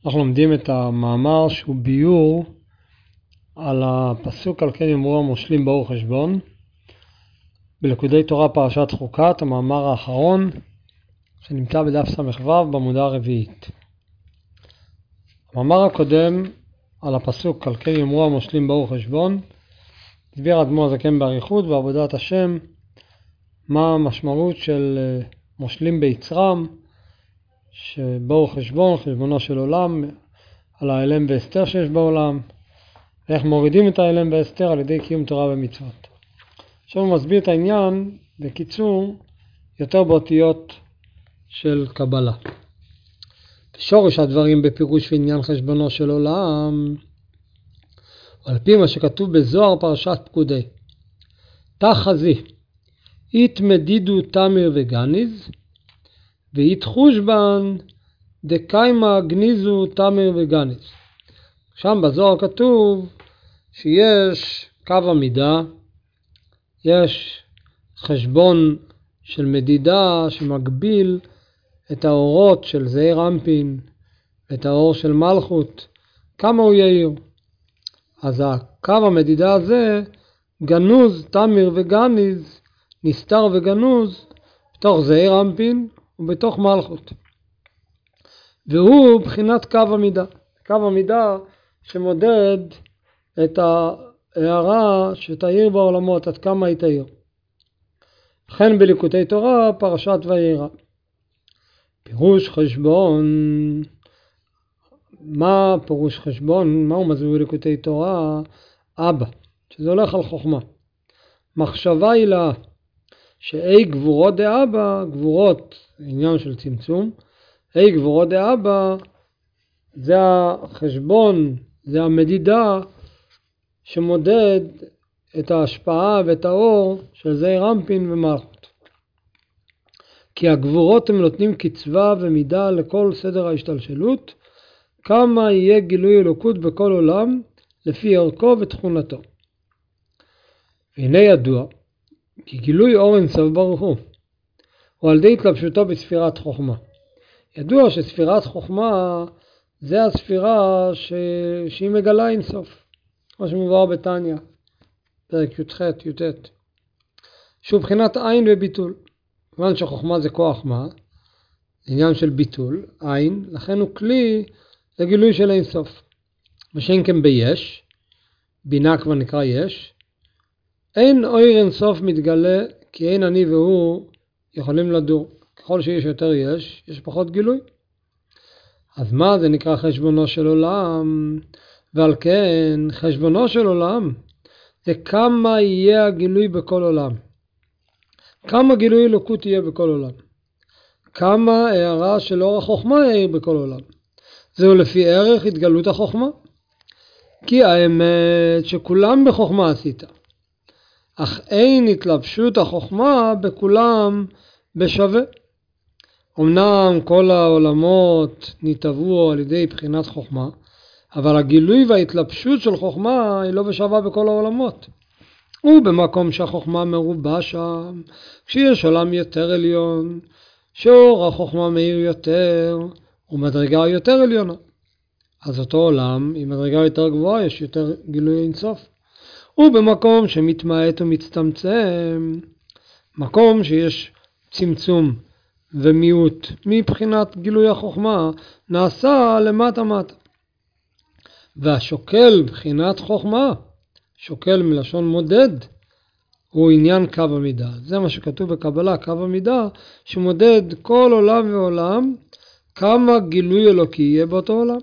אנחנו לומדים את המאמר שהוא ביור על הפסוק על כן יאמרו המושלים באור חשבון בליקודי תורה פרשת חוקת, המאמר האחרון שנמצא בדף ס"ו בעמודה הרביעית. המאמר הקודם על הפסוק על כן יאמרו המושלים באור חשבון הסביר האדמו"ר הזקן באריכות בעבודת השם מה המשמעות של מושלים ביצרם, שבאור חשבון, חשבונו של עולם, על האלם והסתר שיש בעולם, ואיך מורידים את האלם והסתר על ידי קיום תורה ומצוות. עכשיו הוא מסביר את העניין בקיצור יותר באותיות של קבלה. שורש הדברים בפירוש ועניין חשבונו של עולם, על פי מה שכתוב בזוהר פרשת פקודי, תחזי אית מדידו תמיר וגניז ואית חושבן דקיימה גניזו תמיר וגניז. שם בזוהר כתוב שיש קו המידה, יש חשבון של מדידה שמגביל את האורות של זעיר אנפין, את האור של מלכות, כמה הוא יאיר. אז הקו המדידה הזה, גנוז, תמיר וגניז, נסתר וגנוז, בתוך זעיר אנפין ובתוך מלכות. והוא בחינת קו המידה. קו המידה שמודד את ההערה שתאיר בעולמות, עד כמה היא תאיר. לכן בליקודי תורה פרשת וירא. פירוש חשבון, מה פירוש חשבון? מה הוא מסביר בליקודי תורה? אבא, שזה הולך על חוכמה. מחשבה היא לה, שאי גבורות דאבא, גבורות, עניין של צמצום, אי גבורות דאבא, זה החשבון, זה המדידה שמודד את ההשפעה ואת האור של זעיר אנפין ומלכות. כי הגבורות הם נותנים קצבה ומידה לכל סדר ההשתלשלות, כמה יהיה גילוי אלוקות בכל עולם לפי ערכו ותכונתו. והנה ידוע, כי גילוי אור אינסוף ברוך הוא על ידי התלבשותו בספירת חוכמה. ידוע שספירת חוכמה זה הספירה שהיא מגלה אינסוף. כמו שמובא בתניא, פרק י"ח י"ט. שהוא בחינת עין וביטול. כיוון שחוכמה זה כוח מה? עניין של ביטול, עין, לכן הוא כלי לגילוי של אינסוף. ושאין כן ביש, בינה כבר נקרא יש, אין אור אינסוף מתגלה, כי אין אני והוא יכולים לדור. ככל שיש יותר יש פחות גילוי. אז מה זה נקרא חשבונו של עולם? ועל כן חשבונו של עולם זה כמה יהיה הגילוי בכל עולם. כמה גילוי אלוקות יהיה בכל עולם. כמה הערה של אור החוכמה יהיה בכל עולם. זהו לפי ערך התגלות החוכמה. כי האמת שכולם בחוכמה עשית. אך אין התלבשות החוכמה בכולם בשווה. אמנם כל העולמות ניתבו על ידי בחינת חוכמה, אבל הגילוי וההתלבשות של חוכמה היא לא בשווה בכל העולמות. ובמקום שהחוכמה מרובה שם, כשיש עולם יותר עליון, שאור החוכמה מאיר יותר, ומדרגה יותר עליונה. אז אותו עולם, עם מדרגה יותר גבוהה, יש יותר גילוי אינסוף. ובמקום שמתמעט ומצטמצם, מקום שיש צמצום ומיעוט מבחינת גילוי החוכמה, נעשה למטה-מטה. והשוקל בחינת חוכמה, שוקל מלשון מודד, הוא עניין קו המידה. זה מה שכתוב בקבלה, קו המידה, שמודד כל עולם ועולם, כמה גילוי אלוקי יהיה באותו עולם.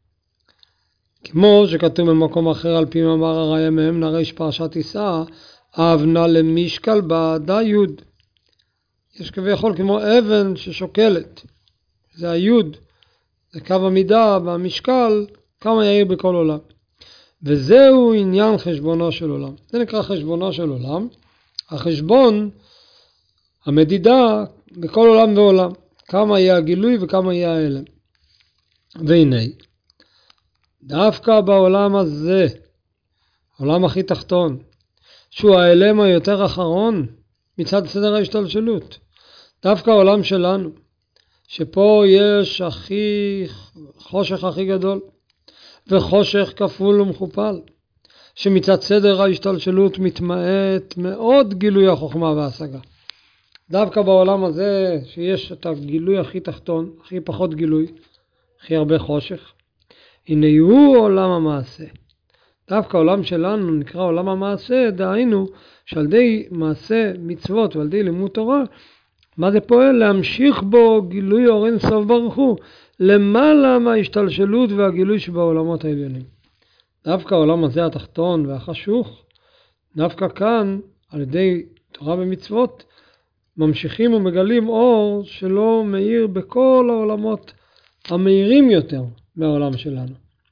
כמו שכתוב במקום אחר על פי מאמר הראיה מהם נרש פרשת יישא, אבנה למשקל בעדה יוד. יש כביכול כמו אבן ששוקלת. זה היוד, זה קו המידה במשקל, כמה יאיר בכל עולם. וזהו עניין חשבונו של עולם. זה נקרא חשבונו של עולם. החשבון, המדידה בכל עולם ועולם. כמה יהיה הגילוי וכמה יהיה האלם. והנה, דווקא בעולם הזה, העולם הכי תחתון, שהוא האלם היותר אחרון מצד סדר ההשתלשלות. דווקא העולם שלנו, שפה יש חושך הכי גדול, וחושך כפול ומכופל, שמצד סדר ההשתלשלות מתמעט מאוד גילוי החוכמה וההשגה. דווקא בעולם הזה שיש את הגילוי הכי תחתון, הכי פחות גילוי, הכי הרבה חושך, הנה הוא עולם המעשה. דווקא העולם שלנו נקרא עולם המעשה, דהיינו שעל ידי מעשה מצוות ועל ידי לימוד תורה, מה זה פועל? להמשיך בו גילוי אור אין סוף ברוך הוא, למעלה מההשתלשלות והגילוי שבעולמות העליונים. דווקא העולם הזה התחתון והחשוך, דווקא כאן על ידי תורה ומצוות, ממשיכים ומגלים אור שלא מאיר בכל העולמות המאירים יותר מהעולם שלנו.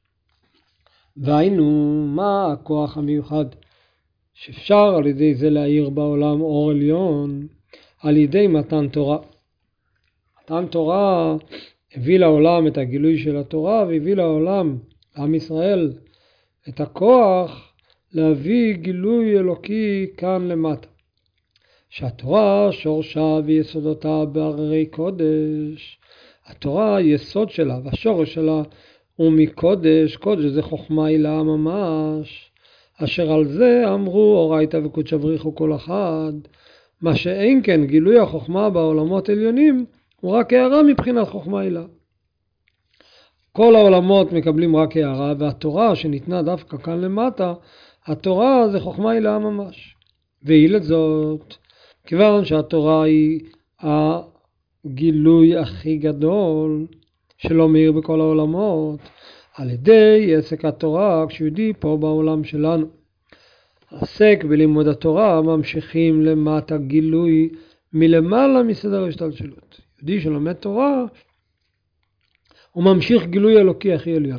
והיינו, מה הכוח המיוחד שאפשר על ידי זה להאיר בעולם אור עליון? על ידי מתן תורה. מתן תורה הביא לעולם את הגילוי של התורה, והביא לעולם, לעם ישראל, את הכוח להביא גילוי אלוקי כאן למטה. שהתורה שורשה ויסודותה בהררי קודש. התורה היסוד שלה והשורש שלה הוא מקודש, קודש זה חוכמה עילה ממש, אשר על זה אמרו אורייתא וקודשא בריחו כל אחד. מה שאין כן גילוי החוכמה בעולמות עליונים הוא רק הערה מבחינת חוכמה עילה. כל העולמות מקבלים רק הערה, והתורה שניתנה דווקא כאן למטה, התורה זה חוכמה עילה ממש. והיא לזאת, כיוון שהתורה היא הגילוי הכי גדול שלא מאיר בכל העולמות, על ידי עסק התורה כשיהודי פה בעולם שלנו עסק בלימוד התורה, ממשיכים למטה גילוי מלמעלה מסדר ההשתלשלות. יהודי שלומד תורה הוא ממשיך גילוי אלוקי הכי עליון,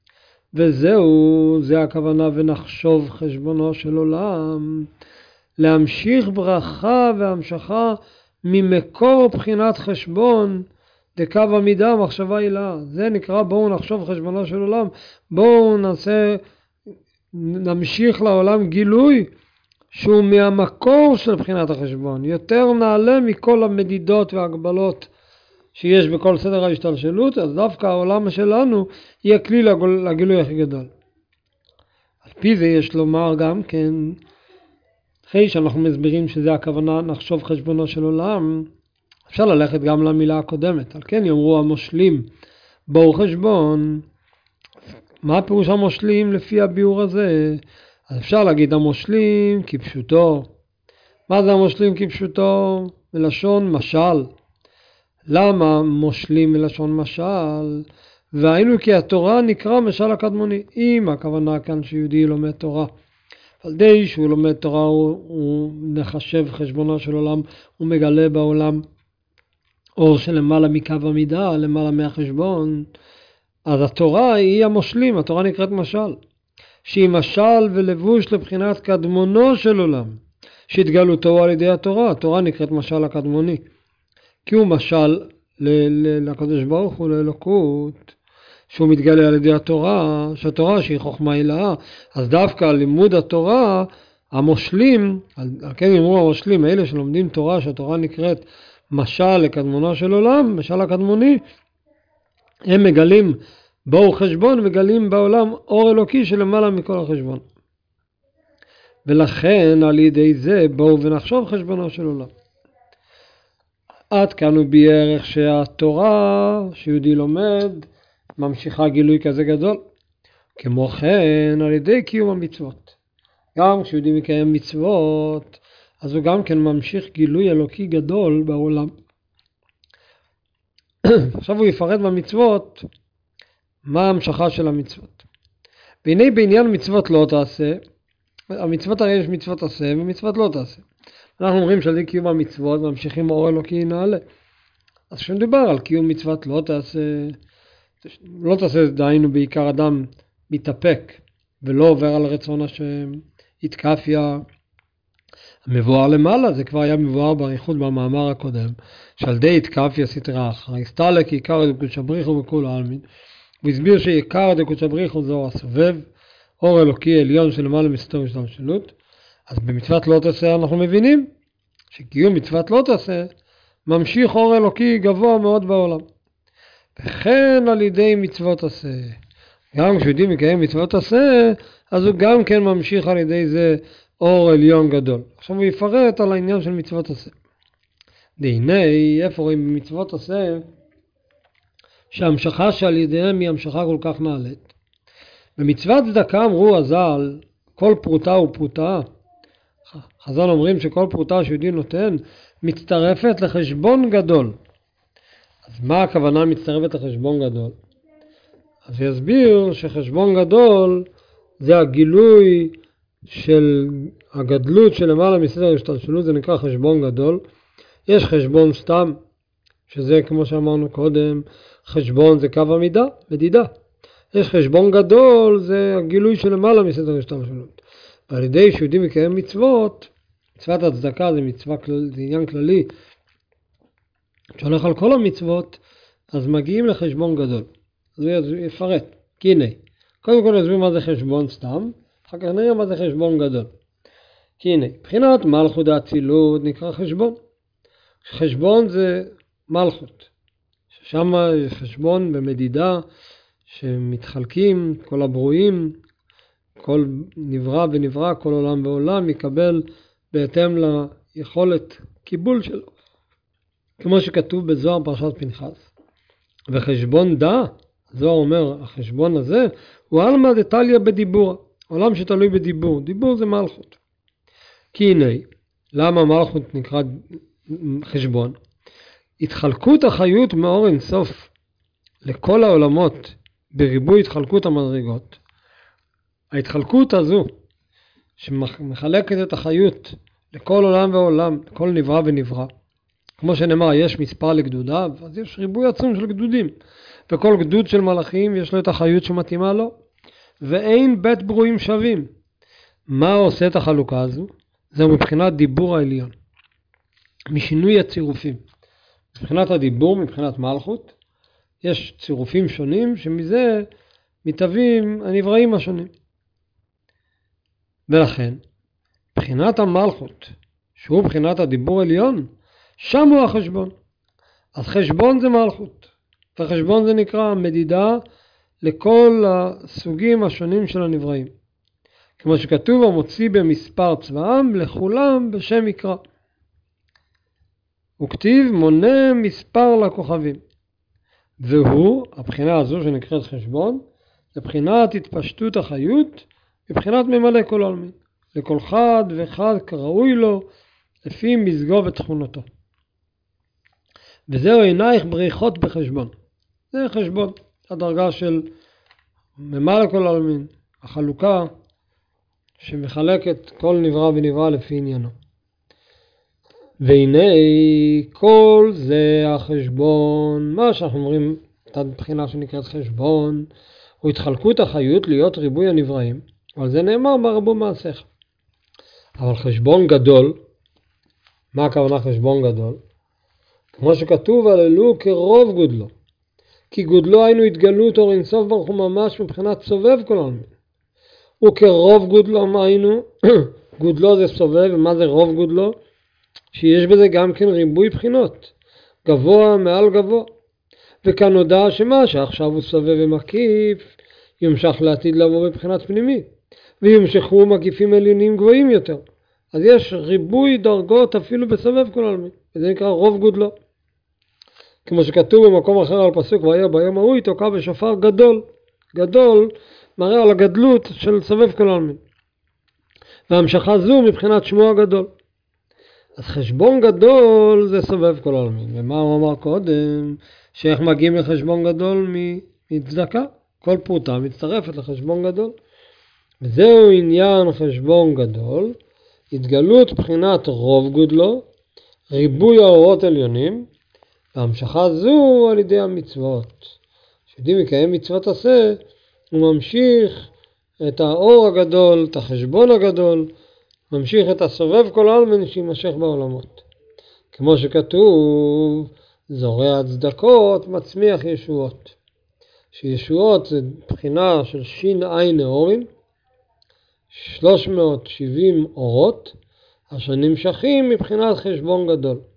זה הכוונה ונחשוב חשבונו של עולם, להמשיך ברכה והמשכה ממקור בחינת חשבון דקו המידה מחשבה עילה. זה נקרא בואו נחשוב חשבונו של עולם, בואו נמשיך לעולם גילוי שהוא מהמקור של בחינת החשבון, יותר נעלה מכל המדידות והגבלות שיש בכל סדר ההשתלשלות. אז דווקא העולם שלנו יהיה כלי לגילוי הכי גדול. על פי זה יש לומר גם כן, אחרי שאנחנו מסבירים שזה הכוונה נחשוב חשבונו של עולם, אפשר ללכת גם למילה הקודמת. על כן יאמרו המושלים בואו חשבון. מה פירוש המושלים לפי הביאור הזה? אז אפשר להגיד המושלים כפשוטו. מה זה המושלים כפשוטו? מלשון משל. למה מושלים מלשון משל? והיינו כי התורה נקרא משל הקדמוני. אם הכוונה כאן שיהודי לומד תורה, על די שהוא לומד תורה הוא נחשב חשבונו של עולם, הוא מגלה בעולם אור של למעלה מקו המידה, למעלה מהחשבון. אז התורה היא המושלים, התורה נקראת משל, שהיא משל ולבוש לבחינת קדמונו של עולם, שהתגלותו על ידי התורה. התורה נקראת משל הקדמוני, כי הוא משל לקדוש ברוך הוא, לאלוקות, שהוא מתגלה על ידי התורה, שהתורה שהיא חוכמה עילה. אז דווקא לימוד התורה, המושלים, על כן אמרו המושלים, האלה שלומדים תורה, שהתורה נקראת משל לקדמונו של עולם, משל הקדמוני, הם מגלים בואו חשבון, מגלים בעולם אור אלוקי שלמעלה מכל החשבון. ולכן על ידי זה בואו ונחשוב חשבונו של עולם. עד כאן הוא בערך שהתורה שיהודי לומד ממשיכה גילוי כזה גדול. כמו כן על ידי קיום המצוות. גם כשיהודי מקיים מצוות, אז הוא גם כן ממשיך גילוי אלוקי גדול בעולם. עכשיו הוא יפרט במצוות מה ההמשכה של המצוות. והנה בעניין מצוות לא תעשה, המצוות הרי יש מצוות עשה ומצוות לא תעשה. אנחנו אומרים שעל ידי קיום המצוות ממשיכים אור אלוקי נעלה. אז כשמדובר על קיום מצוות לא תעשה דהיינו בעיקר אדם מתאפק ולא עובר על רצון השם, התקפיה. המבואר למעלה, זה כבר היה מבואר בריחוד במאמר הקודם, שעל ידי התקפיה סתרה אחרא, הסתלק עיקר דקודשא בריחו וכל העלמין. הוא הסביר שעיקר דקודשא בריחו זה אור הסובב, אור אלוקי עליון שלמעלה מסתור השתלשלות. אז במצוות לא תעשה אנחנו מבינים שקיום מצוות לא תעשה ממשיך אור אלוקי גבוה מאוד בעולם. וכן על ידי מצוות עשה. גם כשיהודי מקיים מצוות עשה, אז הוא גם כן ממשיך על ידי זה אור עליון גדול. עכשיו הוא יפרט על העניין של מצוות עשה. והנה, איפה רואים במצוות עשה, שההמשכה שעל ידיהם היא המשכה כל כך נעלית. במצוות צדקה אמרו הז"ל, כל פרוטה ופרוטה. חז"ל אומרים שכל פרוטה שיהודי נותן מצטרפת לחשבון גדול. אז מה הכוונה מצטרפת לחשבון גדול? אז יסביר שחשבון גדול זה הגילוי של הגדלות של למעלה מסדר השתלשלות, זה נקרא חשבון גדול. יש חשבון סתם, שזה כמו שאמרנו קודם, חשבון זה קו המידה, מדידה. יש חשבון גדול, זה הגילוי של למעלה מסדר השתלשלות. ועל ידי שיהודי מקיים מצוות, מצוות הצדקה זה מצווה זה עניין כללי, שהולך על כל המצוות, אז מגיעים לחשבון גדול. אז הוא יפרט, כי הנה, קודם כל נסביר מה זה חשבון סתם, אחר כך נראה מה זה חשבון גדול. כי הנה, מבחינת מלכות האצילות נקרא חשבון. חשבון זה מלכות, ששם חשבון במדידה שמתחלקים, כל הברואים, כל נברא ונברא, כל עולם ועולם יקבל בהתאם ליכולת קיבול שלו. כמו שכתוב בזוהר פרשת פנחס. וחשבון דע, זוהר אומר, החשבון הזה הוא עלמא דתליא בדיבור, עולם שתלוי בדיבור, דיבור זה מלכות. כי הנה, למה מלכות נקרא חשבון? התחלקות החיות מאור אינסוף לכל העולמות בריבוי התחלקות המדרגות. ההתחלקות הזו שמחלקת את החיות לכל עולם ועולם, לכל נברא ונברא. כמו שנאמר, יש מספר לגדודיו, אז יש ריבוי עצום של גדודים. וכל גדוד של מלאכים יש לו את החיות שמתאימה לו. ואין בית ברואים שווים. מה עושה את החלוקה הזו? זה מבחינת דיבור העליון. משינוי הצירופים. מבחינת הדיבור, מבחינת מלכות, יש צירופים שונים שמזה מתהווים הנבראים השונים. ולכן, מבחינת המלכות, שהוא מבחינת הדיבור העליון, שם הוא החשבון. אז חשבון זה מלכות. וחשבון זה נקרא מדידה לכל הסוגים השונים של הנבראים. כמו שכתוב, המוציא במספר צבאם לכולם בשם יקרא. וכתיב מונה מספר לכוכבים. והוא, הבחינה הזו שנקראת חשבון, זה בחינת התפשטות החיות, מבחינת ממלא כל עלמין. לכל חד וחד כראוי לו, לפי מזגו ותכונתו. וזהו עינייך בריחות בחשבון. זה חשבון, הדרגה של ממלא כל עלמין, החלוקה שמחלקת כל נברא ונברא לפי עניינו. והנה כל זה החשבון, מה שאנחנו אומרים, את הבחינה שנקראת חשבון, הוא התחלקות החיות להיות ריבוי הנבראים, אבל זה נאמר ברבו מעשיך. אבל חשבון גדול, מה הכוונה חשבון גדול? כמו שכתוב, הללו כרוב גודלו. כי גודלו היינו התגלות אור אינסוף ברוך הוא ממש מבחינת סובב כל העלמין. וכרוב גודלו מה היינו? גודלו זה סובב, ומה זה רוב גודלו? שיש בזה גם כן ריבוי בחינות. גבוה מעל גבוה. וכאן נודע שמה שעכשיו הוא סובב ומקיף, ימשך לעתיד לבוא בבחינת פנימי. וימשכו מקיפים עליונים גבוהים יותר. אז יש ריבוי דרגות אפילו בסובב כל העלמין. וזה נקרא רוב גודלו. כמו שכתוב במקום אחר על פסוק, והיה ביום ההוא יתוקע בשופר גדול. גדול מראה על הגדלות של סובב כל העלמין. והמשכה זו מבחינת שמו הגדול. אז חשבון גדול זה סובב כל העלמין. ומה הוא אמר קודם? שאיך מגיעים לחשבון גדול מצדקה? כל פרוטה מצטרפת לחשבון גדול. וזהו עניין חשבון גדול, התגלות בחינת רוב גודלו, ריבוי האורות עליונים, והמשכה זו על ידי המצוות. כשיהודי מקיים מצוות עשה, הוא ממשיך את האור הגדול, את החשבון הגדול, ממשיך את הסובב כל העלמין שימשך בעולמות. כמו שכתוב, זורע צדקות מצמיח ישועות. שישועות זה בחינה של שין עין נאורים, 370 אורות, אשר נמשכים מבחינת חשבון גדול.